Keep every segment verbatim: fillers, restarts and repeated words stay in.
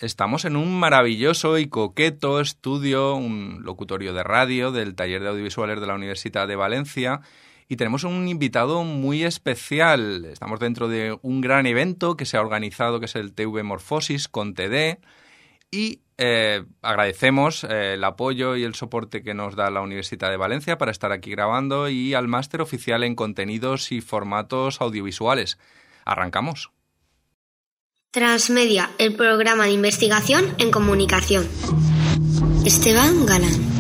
estamos en un maravilloso y coqueto estudio, un locutorio de radio del Taller de Audiovisuales de la Universidad de Valencia, y tenemos un invitado muy especial. Estamos dentro de un gran evento que se ha organizado, que es el T V Morfosis con T D, y eh, agradecemos eh, el apoyo y el soporte que nos da la Universidad de Valencia para estar aquí grabando, y al máster oficial en contenidos y formatos audiovisuales. Arrancamos. Transmedia, el programa de investigación en comunicación. Esteban Galán.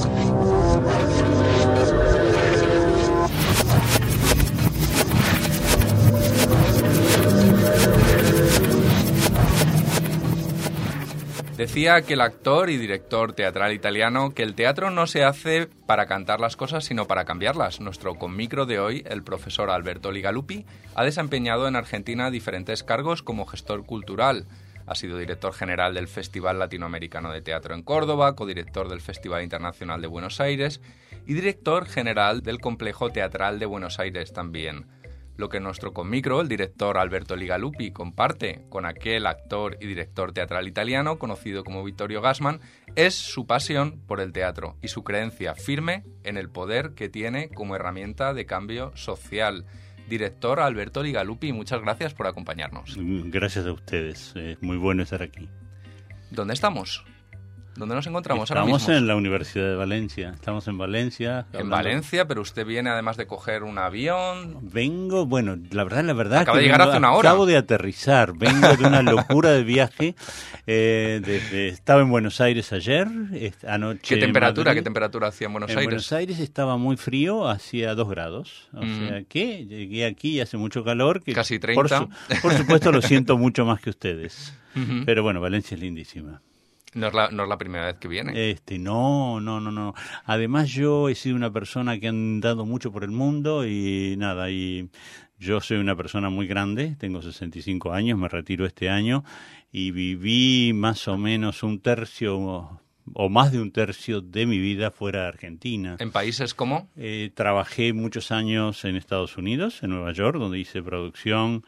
Decía aquel actor y director teatral italiano que el teatro no se hace para cantar las cosas, sino para cambiarlas. Nuestro conmicro de hoy, el profesor Alberto Ligalupi, ha desempeñado en Argentina diferentes cargos como gestor cultural. Ha sido director general del Festival Latinoamericano de Teatro en Córdoba, codirector del Festival Internacional de Buenos Aires y director general del Complejo Teatral de Buenos Aires también. Lo que nuestro conmicro, el director Alberto Ligalupi, comparte con aquel actor y director teatral italiano conocido como Vittorio Gassman es su pasión por el teatro y su creencia firme en el poder que tiene como herramienta de cambio social. Director Alberto Ligalupi, muchas gracias por acompañarnos. Gracias a ustedes, es muy bueno estar aquí. ¿Dónde estamos? ¿Dónde nos encontramos Estamos ahora mismo? Estamos en la Universidad de Valencia. Estamos en Valencia. En hablando... Valencia, pero usted viene además de coger un avión. Vengo, bueno, la verdad, la verdad. Acaba que de llegar vengo, hace una hora. Acabo de aterrizar. Vengo de una locura de viaje. Eh, desde, estaba en Buenos Aires ayer, anoche. ¿Qué temperatura? Madrid. ¿Qué temperatura hacía en Buenos en Aires? En Buenos Aires estaba muy frío, hacía dos grados. O mm. sea que llegué aquí y hace mucho calor. Que Casi treinta. Por, su, por supuesto lo siento mucho más que ustedes. Uh-huh. Pero bueno, Valencia es lindísima. No es, la, no es la primera vez que viene. Este, no, no, no, no. Además yo he sido una persona que ha andado mucho por el mundo y nada, y yo soy una persona muy grande, tengo sesenta y cinco años, me retiro este año y viví más o menos un tercio o, o más de un tercio de mi vida fuera de Argentina. ¿En países cómo? Eh, trabajé muchos años en Estados Unidos, en Nueva York, donde hice producción.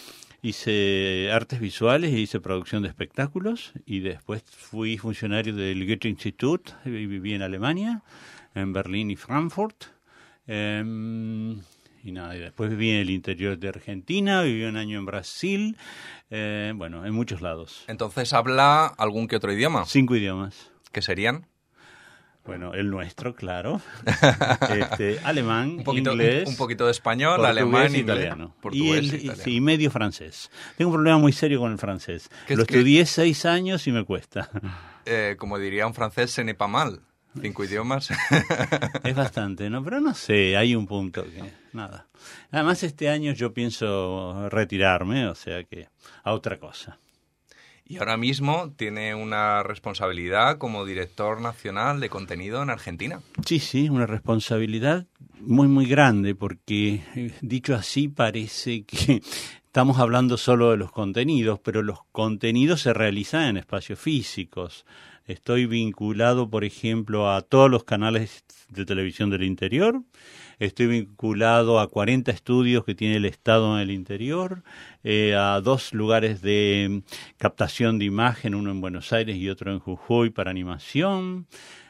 Hice artes visuales y hice producción de espectáculos y después fui funcionario del Goethe-Institut y viví en Alemania, en Berlín y Frankfurt. Eh, y nada, y después viví en el interior de Argentina, viví un año en Brasil, eh, bueno, en muchos lados. Entonces, ¿habla algún que otro idioma? Cinco idiomas. ¿Qué serían? Bueno, el nuestro, claro. Este, alemán, un poquito, inglés, un poquito de español, alemán, italiano, portugués, y, el, italiano. Sí, y medio francés. Tengo un problema muy serio con el francés. Lo que, estudié seis años y me cuesta. Eh, como diría un francés, ce n'est pas mal. Cinco idiomas. Es bastante, ¿no? Pero no sé, hay un punto que nada. Además, este año yo pienso retirarme, o sea que a otra cosa. Y ahora mismo tiene una responsabilidad como director nacional de contenido en Argentina. Sí, sí, una responsabilidad muy, muy grande, porque dicho así parece que estamos hablando solo de los contenidos, pero los contenidos se realizan en espacios físicos. Estoy vinculado, por ejemplo, a todos los canales de televisión del interior. Estoy vinculado a cuarenta estudios que tiene el Estado en el interior, eh, a dos lugares de captación de imagen, uno en Buenos Aires y otro en Jujuy para animación,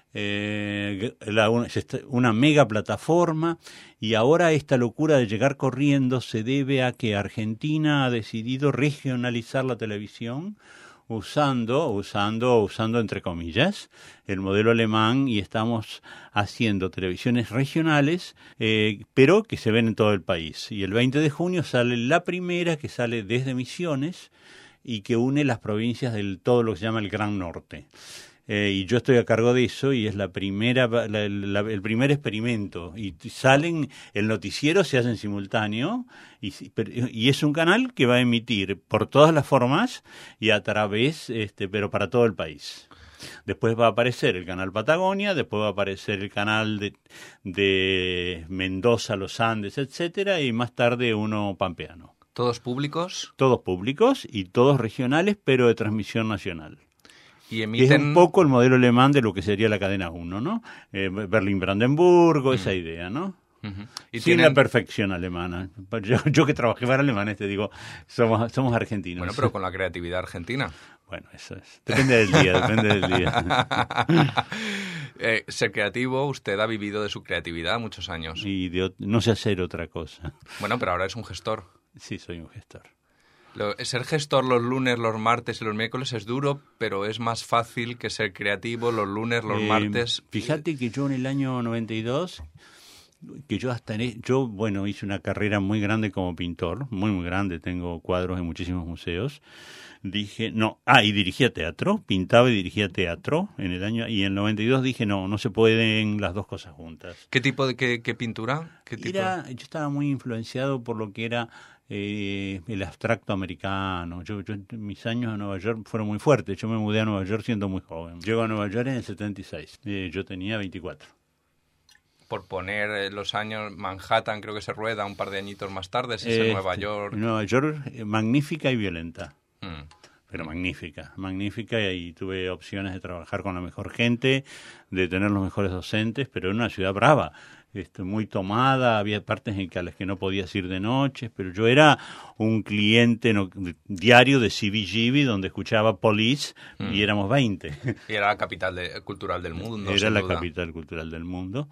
eh, la, una mega plataforma, y ahora esta locura de llegar corriendo se debe a que Argentina ha decidido regionalizar la televisión, usando, usando, usando entre comillas, el modelo alemán, y estamos haciendo televisiones regionales, eh, pero que se ven en todo el país. Y el veinte de junio sale la primera, que sale desde Misiones y que une las provincias del todo lo que se llama el Gran Norte. Eh, y yo estoy a cargo de eso y es la primera, la, la, el primer experimento. Y salen, el noticiero se hace en simultáneo y, y es un canal que va a emitir por todas las formas y a través, este, pero para todo el país. Después va a aparecer el canal Patagonia, después va a aparecer el canal de, de Mendoza, los Andes, etcétera, y más tarde uno pampeano. ¿Todos públicos? Todos públicos y todos regionales, pero de transmisión nacional. Y emiten... Es un poco el modelo alemán de lo que sería la cadena uno, ¿no? Eh, Berlín-Brandenburgo, mm. esa idea, ¿no? Uh-huh. ¿Y Sin tienen... la perfección alemana. Yo, yo que trabajé para alemanes, te digo, somos, somos argentinos. Bueno, pero con la creatividad argentina. Bueno, eso es. Depende del día, depende del día. eh, ser creativo, usted ha vivido de su creatividad muchos años. Y de, no sé hacer otra cosa. Bueno, pero ahora es un gestor. Sí, soy un gestor. Lo, ser gestor los lunes, los martes y los miércoles es duro, pero es más fácil que ser creativo los lunes, los eh, martes. Fíjate que yo en el año noventa y dos, que yo hasta en, yo bueno hice una carrera muy grande como pintor, muy muy grande, tengo cuadros en muchísimos museos. Dije, no, ah, y dirigía teatro, pintaba y dirigía teatro en el año, y en el noventa y dos dije, no, no se pueden las dos cosas juntas. ¿Qué tipo de qué, qué pintura? ¿Qué tipo? Era, yo estaba muy influenciado por lo que era eh, el abstracto americano. Yo, yo, mis años en Nueva York fueron muy fuertes. Yo me mudé a Nueva York siendo muy joven. Llego a Nueva York en el setenta y seis. Eh, yo tenía veinticuatro. Por poner los años, Manhattan creo que se rueda un par de añitos más tarde, es en Este, Nueva York. Nueva York, eh, magnífica y violenta. Mm. Pero magnífica, magnífica, y tuve opciones de trabajar con la mejor gente, de tener los mejores docentes, pero en una ciudad brava, este, muy tomada, había partes en que a las que no podías ir de noche, pero yo era un cliente no, diario de C B G B donde escuchaba Police mm. y éramos veinte. Y era la capital de, cultural del mundo. Era la duda. capital cultural del mundo.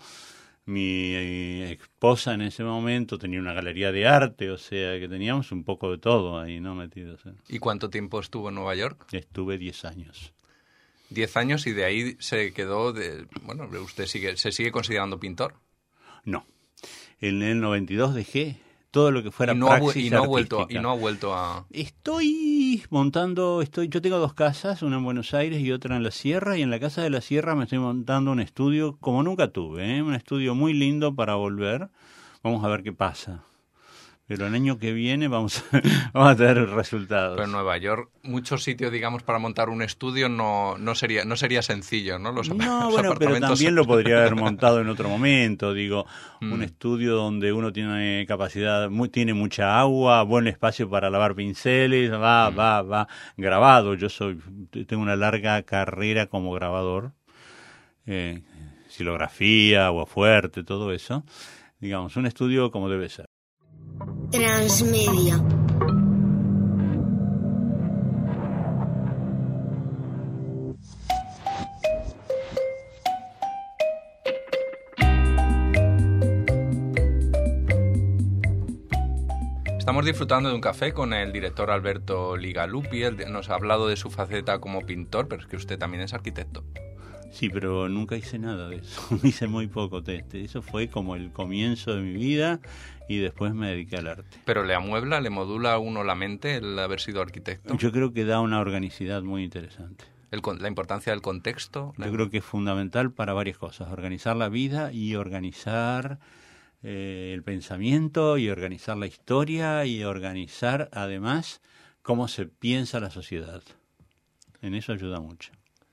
Mi eh, esposa en ese momento tenía una galería de arte, o sea que teníamos un poco de todo ahí, ¿no? Metidos. ¿eh? ¿Y cuánto tiempo estuvo en Nueva York? Estuve diez años. Diez años y de ahí se quedó, de, bueno, ¿usted sigue, se sigue considerando pintor? No. En el noventa y dos dejé todo lo que fuera y no praxis ha, y no ha vuelto artística. Y no ha vuelto a... Estoy montando, estoy, yo tengo dos casas, una en Buenos Aires y otra en la Sierra, y en la casa de la Sierra me estoy montando un estudio como nunca tuve, ¿eh? Un estudio muy lindo para volver. Vamos a ver qué pasa. Pero el año que viene vamos a, vamos a tener resultados. Pero en Nueva York, muchos sitios, digamos, para montar un estudio no, no sería no sería sencillo, ¿no? Los, no, los bueno, apartamentos... pero también lo podría haber montado en otro momento, digo, mm. un estudio donde uno tiene capacidad, muy, tiene mucha agua, buen espacio para lavar pinceles, va, mm. va, va, grabado. Yo soy tengo una larga carrera como grabador, eh, xilografía, agua fuerte, todo eso. Digamos, un estudio como debe ser. Transmedia. Estamos disfrutando de un café con el director Alberto Ligalupi. Él nos ha hablado de su faceta como pintor, pero es que usted también es arquitecto. Sí, pero nunca hice nada de eso, hice muy poco teste. Eso fue como el comienzo de mi vida y después me dediqué al arte. ¿Pero le amuebla, le modula a uno la mente el haber sido arquitecto? Yo creo que da una organicidad muy interesante. El, la importancia del contexto. Yo creo que es fundamental para varias cosas, organizar la vida y organizar eh, el pensamiento y organizar la historia y organizar además cómo se piensa la sociedad. En eso ayuda mucho.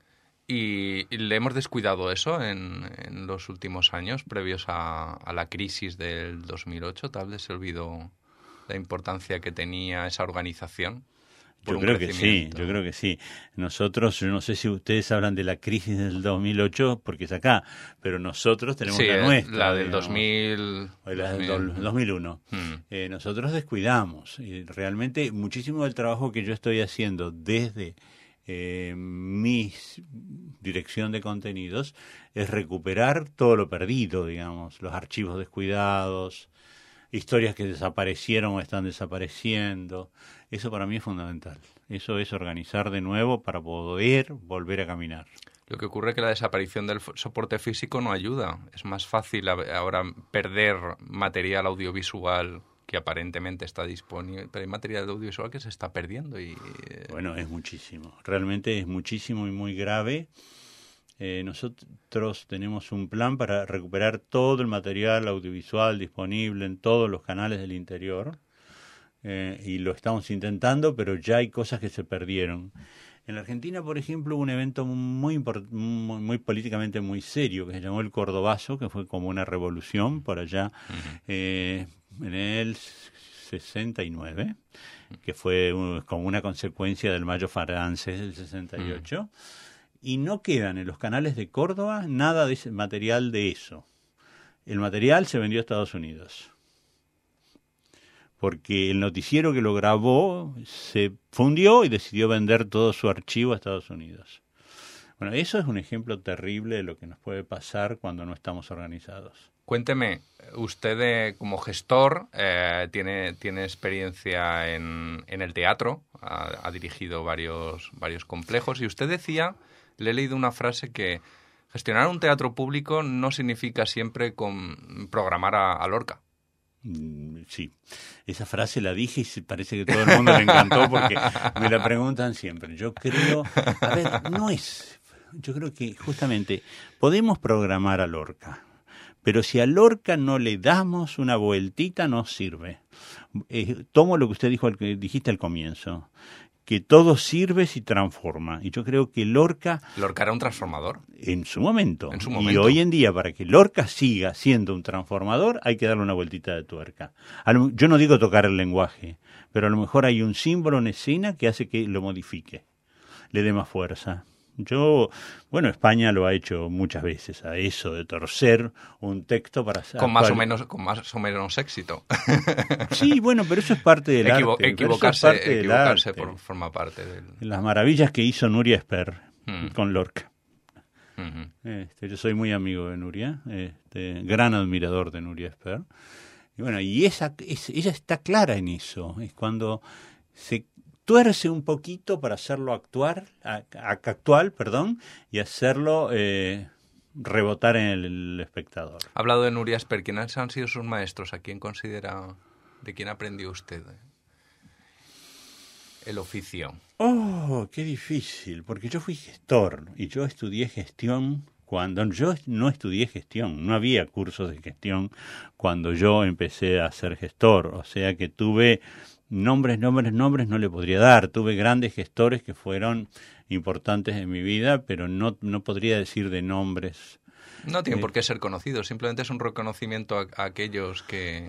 ¿Y le hemos descuidado eso en, en los últimos años, previos a, a la crisis del dos mil ocho? ¿Tal vez se olvidó la importancia que tenía esa organización? Yo creo que sí, yo creo que sí. Nosotros, yo no sé si ustedes hablan de la crisis del dos mil ocho, porque es acá, pero nosotros tenemos sí, la nuestra. la del digamos, dos mil... la del dos mil uno. Hmm. Eh, nosotros descuidamos. Y realmente muchísimo del trabajo que yo estoy haciendo desde... Eh, mi dirección de contenidos es recuperar todo lo perdido, digamos, los archivos descuidados, historias que desaparecieron o están desapareciendo. Eso para mí es fundamental. Eso es organizar de nuevo para poder volver a caminar. Lo que ocurre es que la desaparición del soporte físico no ayuda. Es más fácil ahora perder material audiovisual que aparentemente está disponible, pero hay material audiovisual que se está perdiendo. Y bueno, es muchísimo, realmente es muchísimo y muy grave. Eh, nosotros tenemos un plan para recuperar todo el material audiovisual disponible en todos los canales del interior, eh, y lo estamos intentando, pero ya hay cosas que se perdieron. En la Argentina, por ejemplo, hubo un evento muy, muy, muy políticamente muy serio que se llamó el Cordobazo, que fue como una revolución por allá, uh-huh. eh, en el sesenta y nueve, que fue un, como una consecuencia del Mayo francés del sesenta y ocho, uh-huh. y no quedan en los canales de Córdoba nada de ese material de eso. El material se vendió a Estados Unidos. porque el noticiero que lo grabó se fundió y decidió vender todo su archivo a Estados Unidos. Bueno, eso es un ejemplo terrible de lo que nos puede pasar cuando no estamos organizados. Cuénteme, usted eh, como gestor eh, tiene, tiene experiencia en, en el teatro, ha, ha dirigido varios, varios complejos y usted decía, le he leído una frase que gestionar un teatro público no significa siempre con programar a, a Lorca. Sí, esa frase la dije y parece que todo el mundo le encantó porque me la preguntan siempre. Yo creo, a ver, no es, yo creo que justamente podemos programar a Lorca. Pero si a Lorca no le damos una vueltita, no sirve. Eh, tomo lo que usted dijo, que dijiste al comienzo, que todo sirve si transforma. Y yo creo que Lorca... Lorca era un transformador. En su momento. En su momento. Y hoy en día, para que Lorca siga siendo un transformador, hay que darle una vueltita de tuerca. Yo no digo tocar el lenguaje, pero a lo mejor hay un símbolo en escena que hace que lo modifique, le dé más fuerza. Yo, bueno, España lo ha hecho muchas veces, a eso de torcer un texto para... Con más, o menos, con más o menos éxito. Sí, bueno, pero eso es parte del Equivo- arte. Equivocarse, Parte del equivocarse arte. por, forma parte del... Las maravillas que hizo Nuria Esper Mm. con Lorca. Uh-huh. Este, yo soy muy amigo de Nuria, este, gran admirador de Nuria Esper. Y bueno, y esa, es, ella está clara en eso, es cuando se tuerce un poquito para hacerlo actuar, a, a, actual, perdón, y hacerlo eh, rebotar en el, el espectador. Ha hablado de Nuria Esper. ¿Quiénes han sido sus maestros? ¿A quién considera, de quién aprendió usted el oficio? Oh, qué difícil, porque yo fui gestor y yo estudié gestión cuando yo no estudié gestión, no había cursos de gestión cuando yo empecé a ser gestor, o sea que tuve nombres, nombres, nombres no le podría dar, tuve grandes gestores que fueron importantes en mi vida, pero no, no podría decir de nombres. No tienen eh, por qué ser conocidos, simplemente es un reconocimiento a, a aquellos que...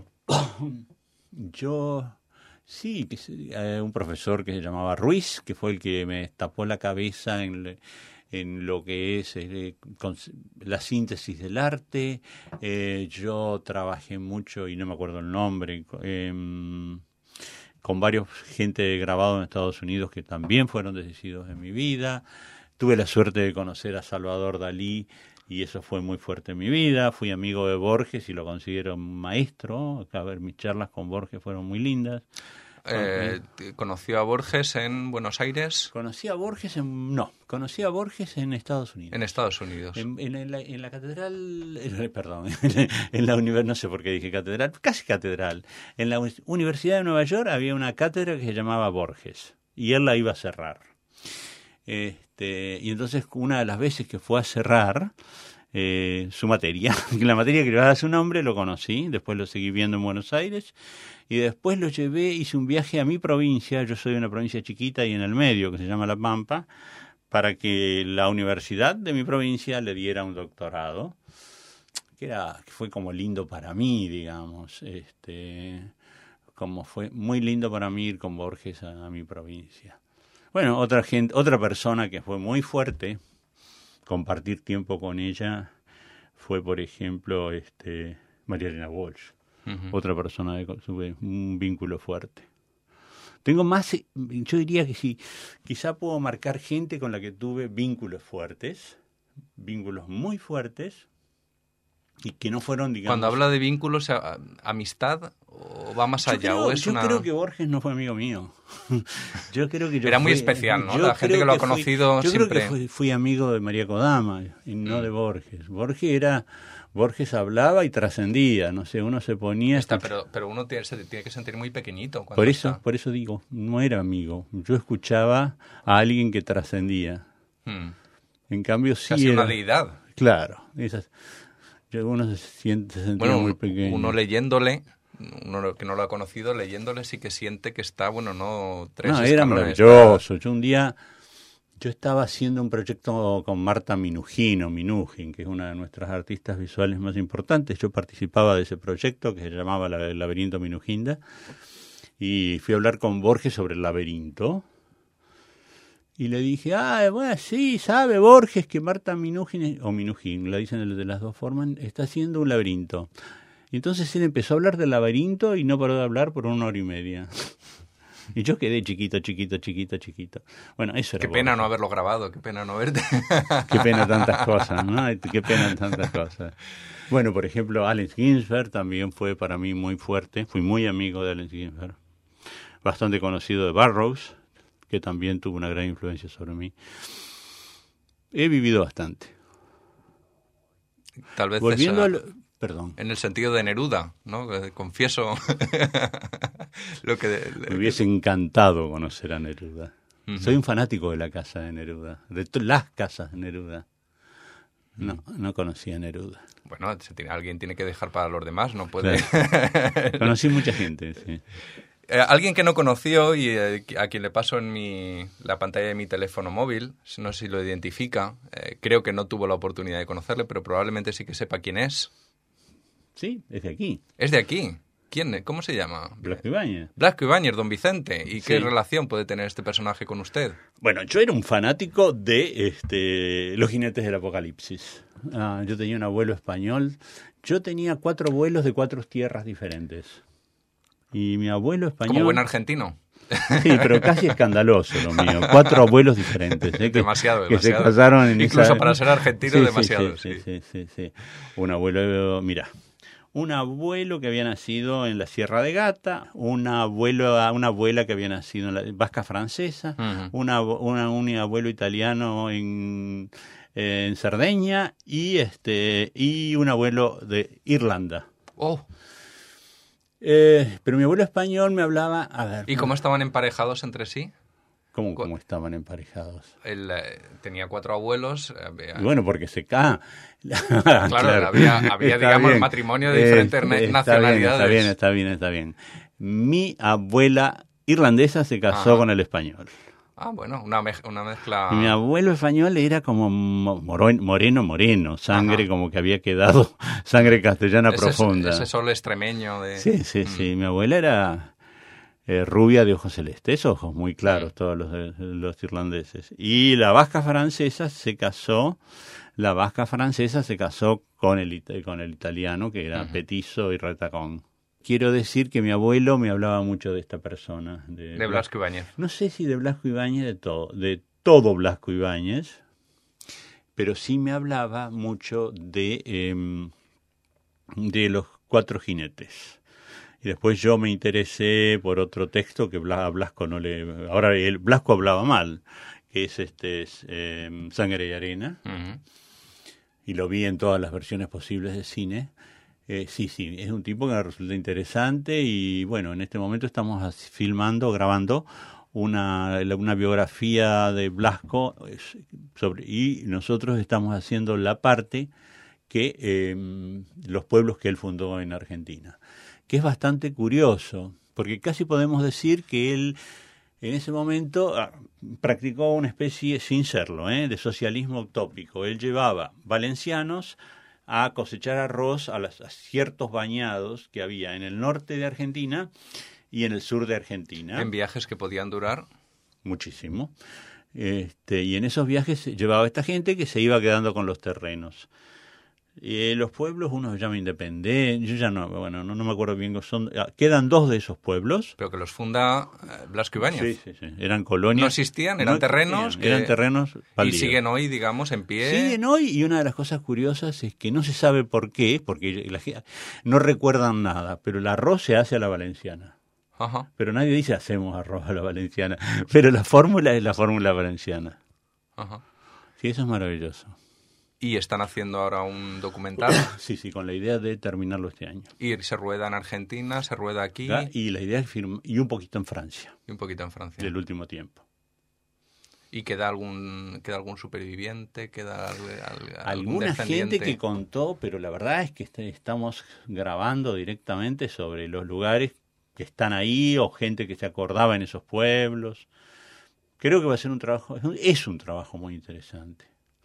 Yo... Sí, que sí, eh, un profesor que se llamaba Ruiz, que fue el que me tapó la cabeza en, en lo que es eh, con, la síntesis del arte. Eh, yo trabajé mucho, y no me acuerdo el nombre, eh, con varios gente grabado en Estados Unidos que también fueron decisivos en mi vida. Tuve la suerte de conocer a Salvador Dalí y eso fue muy fuerte en mi vida. Fui amigo de Borges y lo considero un maestro. A ver, mis charlas con Borges fueron muy lindas. Eh, ¿Conoció a Borges en Buenos Aires? Conocí a Borges en... No, conocí a Borges en Estados Unidos. En Estados Unidos. En, en, en, la, en la catedral... Eh, perdón, en la universidad... No sé por qué dije catedral, casi catedral. En la Universidad de Nueva York había una cátedra que se llamaba Borges y él la iba a cerrar. Este, y entonces una de las veces que fue a cerrar eh, su materia, la materia que llevaba su nombre, lo conocí, después lo seguí viendo en Buenos Aires y después lo llevé, hice un viaje a mi provincia, yo soy de una provincia chiquita y en el medio que se llama La Pampa, para que la universidad de mi provincia le diera un doctorado, que era que fue como lindo para mí, digamos, este, como fue muy lindo para mí ir con Borges a, a mi provincia. Bueno, otra gente, otra persona que fue muy fuerte, compartir tiempo con ella, fue, por ejemplo, este María Elena Walsh. Uh-huh. Otra persona de tuve un vínculo fuerte. Tengo más, yo diría que sí, quizá puedo marcar gente con la que tuve vínculos fuertes, vínculos muy fuertes, y que no fueron, digamos... Cuando habla de vínculos, ¿amistad o va más allá? Creo, ¿O es yo una... creo que Borges no fue amigo mío. Yo creo que yo Era muy fui, especial, ¿no? La gente que lo ha fui, conocido yo siempre... Yo creo que fui, fui amigo de María Kodama y no mm. de Borges. Borges era... Borges hablaba y trascendía, no sé, uno se ponía... Está, pero, pero uno tiene, se tiene que sentir muy pequeñito. Por eso, está. por eso digo, no era amigo. Yo escuchaba a alguien que trascendía. Hmm. En cambio sí Casi era... una deidad. Claro, esas... Uno se siente se sentía bueno, muy pequeño. Uno leyéndole, uno que no lo ha conocido, leyéndole sí que siente que está, bueno, no tres No, escalones, era maravilloso. Yo un día, yo estaba haciendo un proyecto con Marta Minujino, Minujin, que es una de nuestras artistas visuales más importantes. Yo participaba de ese proyecto que se llamaba El Laberinto Minujinda y fui a hablar con Borges sobre el laberinto. Y le dije, ah, bueno, sí, sabe Borges que Marta Minujin, o Minujin, la dicen de las dos formas, está haciendo un laberinto. Y entonces él empezó a hablar del laberinto y no paró de hablar por una hora y media. Y yo quedé chiquito, chiquito, chiquito, chiquito. Bueno, eso era Qué pena Borges. no haberlo grabado, qué pena no verte. Qué pena tantas cosas, ¿no? Qué pena tantas cosas. Bueno, por ejemplo, Allen Ginsberg también fue para mí muy fuerte. Fui muy amigo de Allen Ginsberg. Bastante conocido de Burroughs, que también tuvo una gran influencia sobre mí. He vivido bastante. Tal vez Volviendo esa... al... Perdón. En el sentido de Neruda, ¿no? Confieso lo que... Me hubiese encantado conocer a Neruda. Uh-huh. Soy un fanático de la casa de Neruda, de t- las casas de Neruda. No, no conocía a Neruda. Bueno, se tiene, alguien tiene que dejar para los demás, no puede... Claro. Conocí mucha gente, sí. Eh, alguien que no conoció y eh, a quien le paso en mi, la pantalla de mi teléfono móvil, no sé si lo identifica, eh, creo que no tuvo la oportunidad de conocerle, pero probablemente sí que sepa quién es. Sí, es de aquí. Es de aquí. ¿Quién? ¿Cómo se llama? Blasco Ibáñez. Blasco Ibáñez, don Vicente. ¿Y qué Sí. relación puede tener este personaje con usted? Bueno, yo era un fanático de este, Los Jinetes del Apocalipsis. Ah, yo tenía un abuelo español. Yo tenía cuatro abuelos de cuatro tierras diferentes. Y mi abuelo español... Como buen argentino. Sí, pero casi escandaloso lo mío. Cuatro abuelos diferentes. ¿eh? Que, demasiado, que demasiado. se casaron en Incluso esa... para ser argentino, sí, demasiado. Sí, sí. sí, sí, sí, sí. Un abuelo, mira, un abuelo que había nacido en la Sierra de Gata, un abuelo, una abuela que había nacido en la Vasca Francesa, uh-huh. una, una, un abuelo italiano en, en Cerdeña y, este, y un abuelo de Irlanda. Oh. Eh, pero mi abuelo español me hablaba... A ver, ¿Y cómo estaban emparejados entre sí? ¿Cómo, cómo estaban emparejados? Él eh, tenía cuatro abuelos. Eh, bueno, porque se cae. claro, claro, había, había digamos, bien. matrimonio de diferentes eh, nacionalidades. Está bien, está bien, está bien, está bien. Mi abuela irlandesa se casó Ajá. con el español. Ah, bueno, una, mez una mezcla... Y mi abuelo español era como moreno, moreno, sangre Ajá. como que había quedado, sangre castellana ese, profunda. Ese sol extremeño de... Sí, sí, mm. sí. Mi abuela era eh, rubia de ojos celestes, ojos muy claros, sí. todos los, los irlandeses. Y la vasca francesa se casó, la vasca francesa se casó con el, con el italiano, que era uh-huh. petizo y retacón. Quiero decir que mi abuelo me hablaba mucho de esta persona. De, de Blasco Ibáñez. No sé si de Blasco Ibáñez, de todo, de todo Blasco Ibáñez, pero sí me hablaba mucho de, eh, de los cuatro jinetes. Y después yo me interesé por otro texto que a Blasco no le... Ahora, el Blasco hablaba mal, que es este es, eh, Sangre y Arena. Uh-huh. Y lo vi en todas las versiones posibles de cine. Eh, sí, sí, es un tipo que me resulta interesante y bueno, en este momento estamos filmando, grabando una, una biografía de Blasco sobre, y nosotros estamos haciendo la parte que eh, los pueblos que él fundó en Argentina, que es bastante curioso, porque casi podemos decir que él en ese momento ah, practicó una especie, sin serlo, ¿eh? de socialismo utópico. Él llevaba valencianos a cosechar arroz a, las, a ciertos bañados que había en el norte de Argentina y en el sur de Argentina. ¿En viajes que podían durar? Muchísimo. Este, y en esos viajes llevaba a esta gente que se iba quedando con los terrenos. Eh, los pueblos, uno se llama Independencia, yo ya no, bueno, no, no me acuerdo bien, son, quedan dos de esos pueblos. Pero que los funda eh, Blasco Ibáñez. Sí, sí, sí, eran colonias. No existían, eran no terrenos. Existían, que... Eran terrenos baldíos. Y siguen hoy, digamos, en pie. Siguen hoy, y una de las cosas curiosas es que no se sabe por qué, porque la, no recuerdan nada, pero el arroz se hace a la valenciana. Ajá. Pero nadie dice hacemos arroz a la valenciana, pero la fórmula es la fórmula valenciana. Ajá. Sí, eso es maravilloso. ¿Y están haciendo ahora un documental? Sí, sí, con la idea de terminarlo este año. ¿Y se rueda en Argentina, se rueda aquí? Y la idea es firmar, y un poquito en Francia. Y un poquito en Francia. Del último tiempo. ¿Y queda algún queda algún superviviente? ¿Queda algún alguna descendiente? Gente que contó, pero la verdad es que estamos grabando directamente sobre los lugares que están ahí o gente que se acordaba en esos pueblos. Creo que va a ser un trabajo, es un trabajo muy interesante.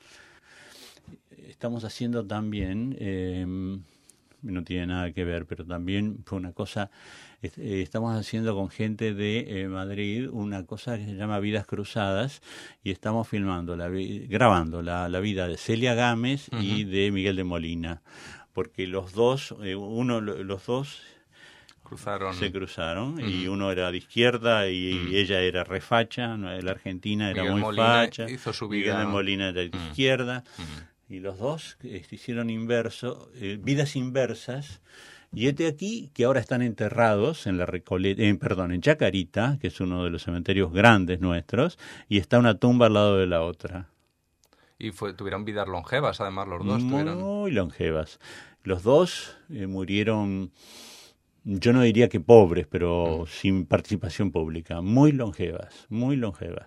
Estamos haciendo también, eh, no tiene nada que ver, pero también fue una cosa, eh, estamos haciendo con gente de eh, Madrid una cosa que se llama Vidas Cruzadas y estamos filmando, la, grabando la, la vida de Celia Gámez uh-huh. y de Miguel de Molina. porque los dos, eh, uno, los dos Cruzaron. se cruzaron, Mm. y uno era de izquierda y Mm. ella era re facha, ¿no? La Argentina era Miguel muy Molina facha, hizo su Miguel vida. de Molina era de Mm. izquierda, Mm. y los dos este, hicieron inverso, eh, vidas inversas, y este aquí que ahora están enterrados en la Recoleta, eh, perdón, en Chacarita, que es uno de los cementerios grandes nuestros, y está una tumba al lado de la otra. Y fue, tuvieron vidas longevas, además, los dos. Muy Tuvieron... longevas. Los dos eh, murieron, yo no diría que pobres, pero Mm. sin participación pública. Muy longevas, muy longevas.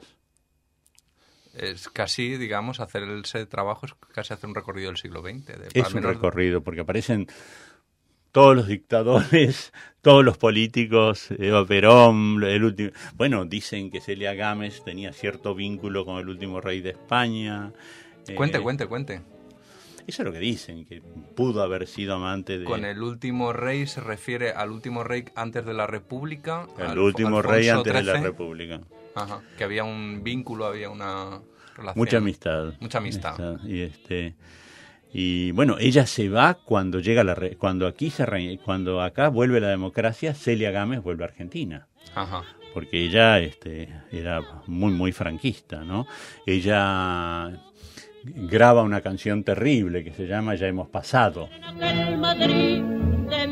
Es casi, digamos, hacer ese trabajo es casi hacer un recorrido del siglo veinte. De, Es al un menos- recorrido, porque aparecen todos los dictadores, todos los políticos, Eva Perón, el último. Bueno, dicen que Celia Gámez tenía cierto vínculo con el último rey de España. Cuente, Eh, cuente, cuente. Eso es lo que dicen, que pudo haber sido amante de... Con el último rey se refiere al último rey antes de la República. El Al- último rey Alfonso antes de la trece. República. Ajá, que había un vínculo, había una relación. Mucha amistad. Mucha amistad. Esta- y este y bueno, ella se va cuando llega la re- cuando aquí se re- cuando acá vuelve la democracia, Celia Gámez vuelve a Argentina, Ajá. porque ella este era muy muy franquista, ¿no? Ella graba una canción terrible que se llama Ya hemos pasado. En aquel Madrid de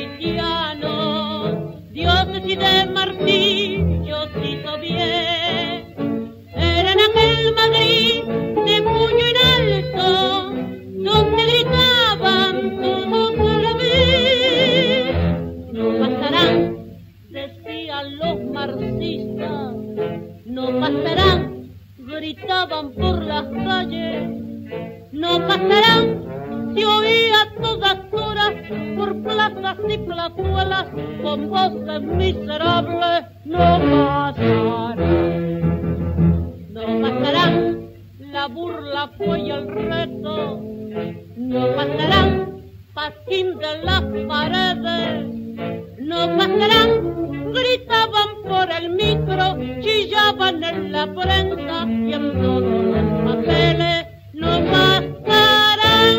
milicianos, dioses y de martillos hizo bien. Era en aquel Madrid de puño en alto, donde gritaban todos al ver. No pasarán, decían los marxistas, no pasarán, gritaban por las calles. No pasarán, se oía a todas horas por plazas y plazuelas con voces miserables. No pasarán, no pasarán, la burla fue y el reto. No pasarán, patín de las paredes. No pasarán, gritaban por el micro, chillaban en la prensa y en todos los papeles. No pasarán.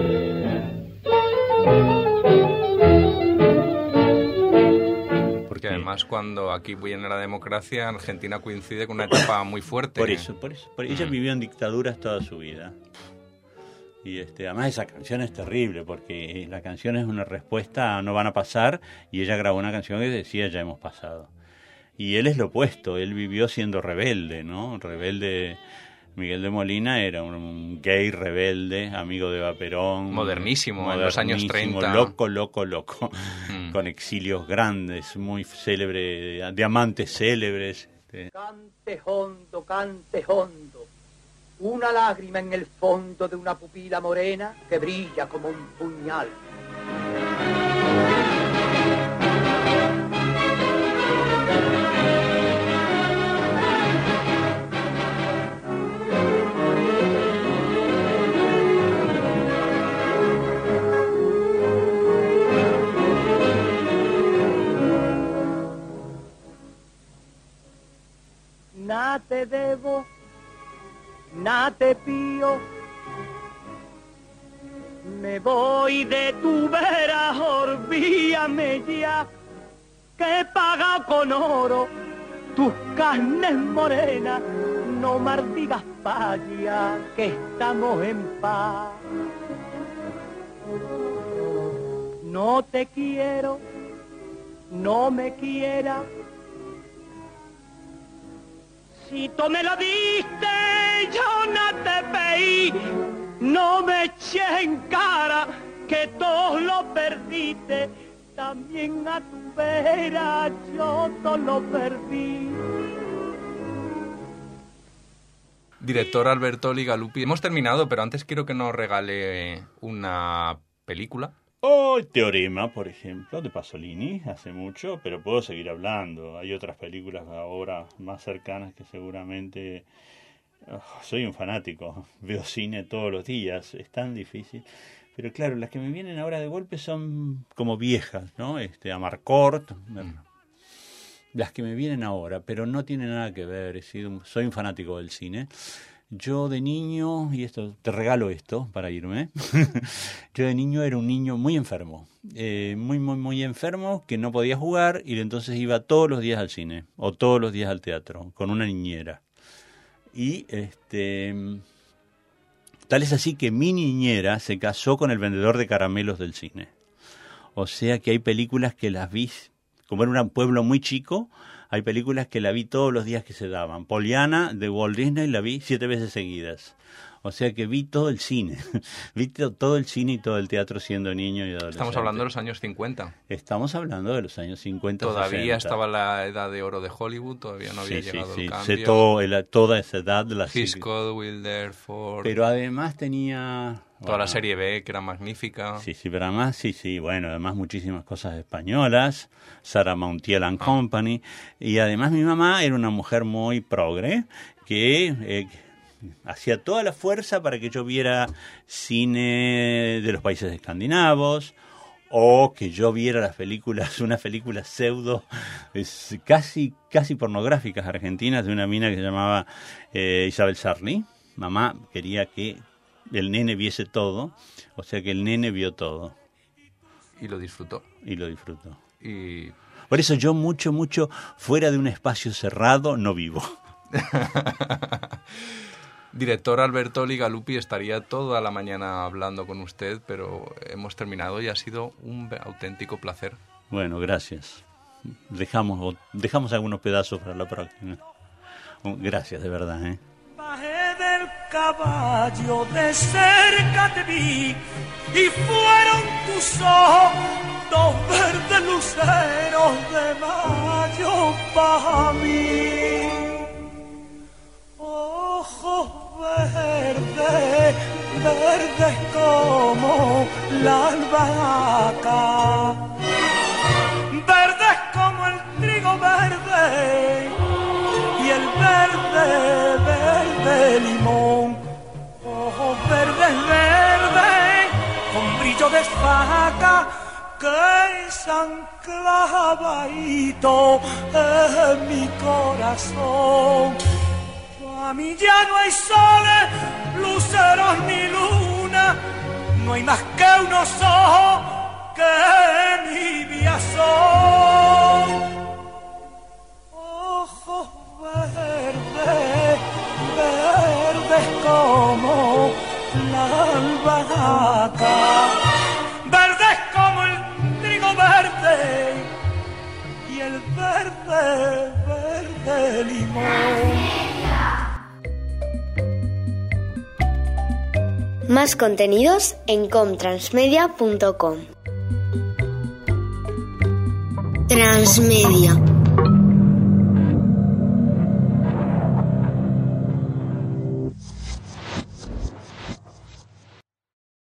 Porque además cuando aquí viene la democracia, Argentina coincide con una etapa muy fuerte. Por eso, por eso, por- ella Mm. vivió en dictaduras toda su vida. Y este, además esa canción es terrible porque la canción es una respuesta a No van a pasar, y ella grabó una canción que decía Ya hemos pasado. Y él es lo opuesto, él vivió siendo rebelde, ¿no? Rebelde. Miguel de Molina era un gay rebelde, amigo de Eva Perón. Modernísimo, en los años modernísimo, treinta. Loco, loco, loco. Mm. Con exilios grandes, muy célebre, diamantes célebres. este. Cante hondo, cante hondo, una lágrima en el fondo de una pupila morena que brilla como un puñal. Na te debo, na te pío, me voy de tu vera, olvídame ya, que he pagado con oro tus carnes morenas, no maldigas paya, que estamos en paz. No te quiero, no me quieras. Si tú me lo diste, yo no te pedí, no me eché en cara que todo lo perdiste, también a tu vera yo todo lo perdí. Director Alberto Ligalupi. Hemos terminado, pero antes quiero que nos regale una película. O el Teorema, por ejemplo, de Pasolini, hace mucho, pero puedo seguir hablando. Hay otras películas ahora más cercanas que seguramente... Oh, soy un fanático, veo cine todos los días, es tan difícil. Pero claro, las que me vienen ahora de golpe son como viejas, ¿no? Este, Amarcord, Mm. las que me vienen ahora, pero no tienen nada que ver. He sido, soy un fanático del cine. Yo de niño, y esto te regalo esto para irme, yo de niño era un niño muy enfermo, eh, muy, muy, muy enfermo, que no podía jugar y entonces iba todos los días al cine o todos los días al teatro con una niñera. Y este, tal es así que mi niñera se casó con el vendedor de caramelos del cine. O sea que hay películas que las vi, como era un pueblo muy chico, hay películas que la vi todos los días que se daban. Poliana de Walt Disney la vi siete veces seguidas. O sea que vi todo el cine. Vi todo el cine y todo el teatro siendo niño y adolescente. Estamos hablando de los años cincuenta. Estamos hablando de los años cincuenta, Todavía sesenta. Estaba la edad de oro de Hollywood, todavía no había sí, llegado sí, el sí. cambio. Se todo, el, toda esa edad de la Hitchcock, Wilder, Ford... Pero además tenía... Toda bueno, la serie B, que era magnífica. Sí, sí, pero además, sí, sí, bueno, además muchísimas cosas españolas, Sarah Montiel and ah. Company, y además mi mamá era una mujer muy progre, que eh, hacía toda la fuerza para que yo viera cine de los países escandinavos, o que yo viera las películas, unas películas pseudo, es, casi, casi pornográficas argentinas, de una mina que se llamaba eh, Isabel Sarli. Mamá quería que el nene viese todo, o sea que el nene vio todo. Y lo disfrutó. Y lo disfrutó. Y... Por eso yo mucho, mucho fuera de un espacio cerrado no vivo. Director Alberto Ligalupi, estaría toda la mañana hablando con usted, pero hemos terminado y ha sido un auténtico placer. Bueno, gracias. Dejamos, dejamos algunos pedazos para la próxima. Gracias, de verdad, ¿eh? Bajé del caballo, de cerca te vi, y fueron tus ojos dos verdes luceros de mayo para mí. Ojos verdes, verdes como la albahaca, verdes como el trigo verde y el verde, verde limón. Ojos verdes, verdes, con brillo de faca que se han clavadito en mi corazón. A mí ya no hay soles, luceros ni luna, no hay más que unos ojos que nibias son. Ojos verdes, verdes como la albahaca, verdes como el trigo verde y el verde, verde limón. Más contenidos en comtransmedia punto com. Transmedia.